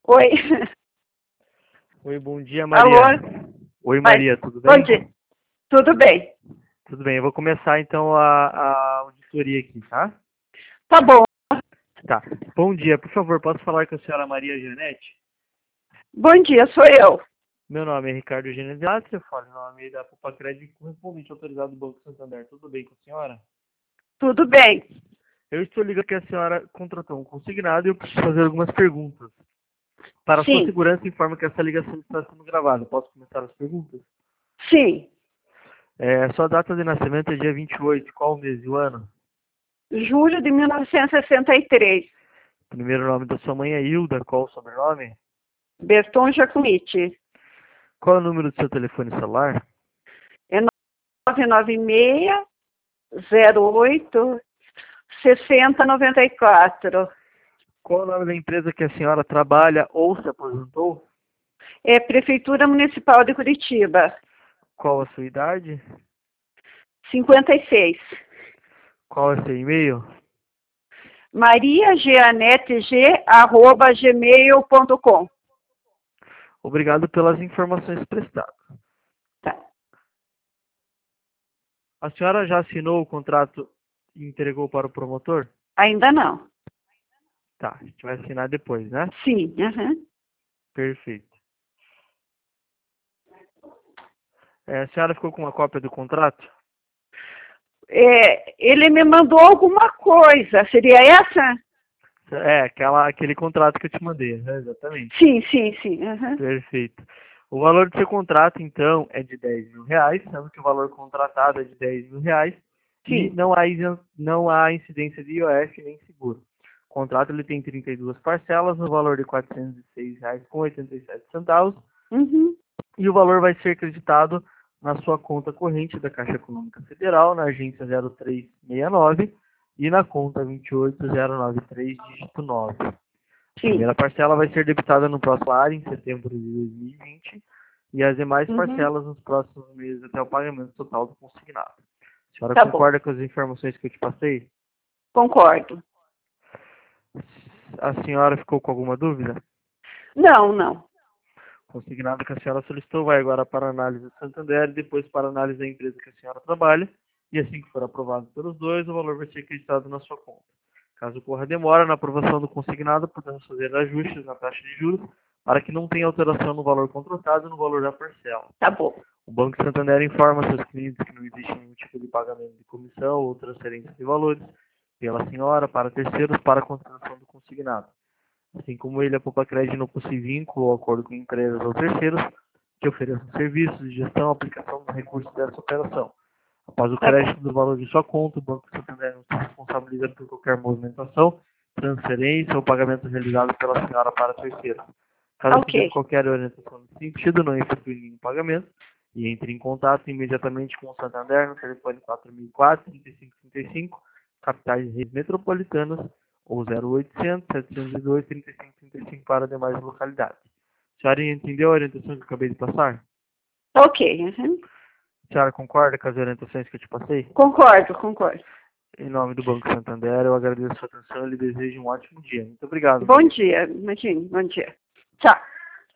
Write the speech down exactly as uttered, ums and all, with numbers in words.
Oi. Oi, bom dia, Maria. Alô? Oi, Vai. Maria, tudo Bom bem? dia. Tudo bem. Tudo bem, eu vou começar então a, a auditoria aqui, tá? Tá bom. Tá. Bom dia, por favor, posso falar com a senhora Maria Janete? Bom dia, sou eu. Meu nome é Ricardo Geneviati, eu falo em nome da Popacred correspondente autorizado do Banco Santander. Tudo bem com a senhora? Tudo bem. Eu estou ligando que a senhora contratou um consignado e eu preciso fazer algumas perguntas. Para a sua Sim. segurança, informo que essa ligação está sendo gravada. Posso começar as perguntas? Sim. É, sua data de nascimento é dia vinte e oito, qual o mês e o ano? Julho de mil novecentos e sessenta e três. Primeiro nome da sua mãe é Hilda, qual o sobrenome? Berton Jacomite. Qual é o número do seu telefone celular? É nove nove seis, zero oito, seis zero nove quatro. Qual é o nome da empresa que a senhora trabalha ou se aposentou? É Prefeitura Municipal de Curitiba. Qual a sua idade? cinquenta e seis. Qual é seu e-mail? mariageaneteg, arroba gmail ponto com. Obrigado pelas informações prestadas. Tá. A senhora já assinou o contrato e entregou para o promotor? Ainda não. Tá, a gente vai assinar depois, né? Sim. Uhum. Perfeito. É, a senhora ficou com uma cópia do contrato? É, ele me mandou alguma coisa. Seria essa? É, aquela, aquele contrato que eu te mandei, né? Exatamente. Sim, sim, sim. Uhum. Perfeito. O valor do seu contrato, então, é de dez mil reais, sendo que o valor contratado é de dez mil reais e Sim. não há, isen- não há incidência de I O F nem seguro. O contrato ele tem trinta e duas parcelas no valor de quatrocentos e seis reais com oitenta e sete centavos Uhum. e o valor vai ser acreditado na sua conta corrente da Caixa Econômica Federal, na agência zero três seis nove e na conta vinte e oito zero nove três, dígito nove. A Sim. primeira parcela vai ser debitada no próximo salário, em setembro de dois mil e vinte, e as demais Uhum. parcelas nos próximos meses até o pagamento total do consignado. A senhora Tá bom. concorda com as informações que eu te passei? Concordo. A senhora ficou com alguma dúvida? Não, não. O consignado que a senhora solicitou vai agora para a análise do Santander e depois para a análise da empresa que a senhora trabalha, e assim que for aprovado pelos dois, o valor vai ser acreditado na sua conta. Caso ocorra demora na aprovação do consignado, podemos fazer ajustes na taxa de juros para que não tenha alteração no valor contratado e no valor da parcela. Tá bom. O Banco Santander informa seus clientes que não existe nenhum tipo de pagamento de comissão ou transferência de valores pela senhora para terceiros para a contratação do consignado. Assim como ele, a Popacred não possui vínculo ou acordo com empresas ou terceiros que ofereçam serviços de gestão e aplicação dos recursos dessa operação. Após o Tá bom. crédito do valor de sua conta, o Banco Santander não se responsabiliza por qualquer movimentação, transferência ou pagamento realizado pela senhora para terceiros. Caso precise de Ok. qualquer orientação nesse sentido, não efetue nenhum pagamento e entre em contato imediatamente com o Santander no telefone quatro mil e quatro, trinta e cinco trinta e cinco, capitais e redes metropolitanas, ou zero oitocentos, setecentos e dois, trinta e cinco trinta e cinco para demais localidades. A senhora entendeu a orientação que eu acabei de passar? Ok. Uhum. A senhora concorda com as orientações que eu te passei? Concordo, concordo. Em nome do Banco Santander, eu agradeço a sua atenção e lhe desejo um ótimo dia. Muito obrigado, Bom Maria. dia, imagine. Bom dia. Tchau.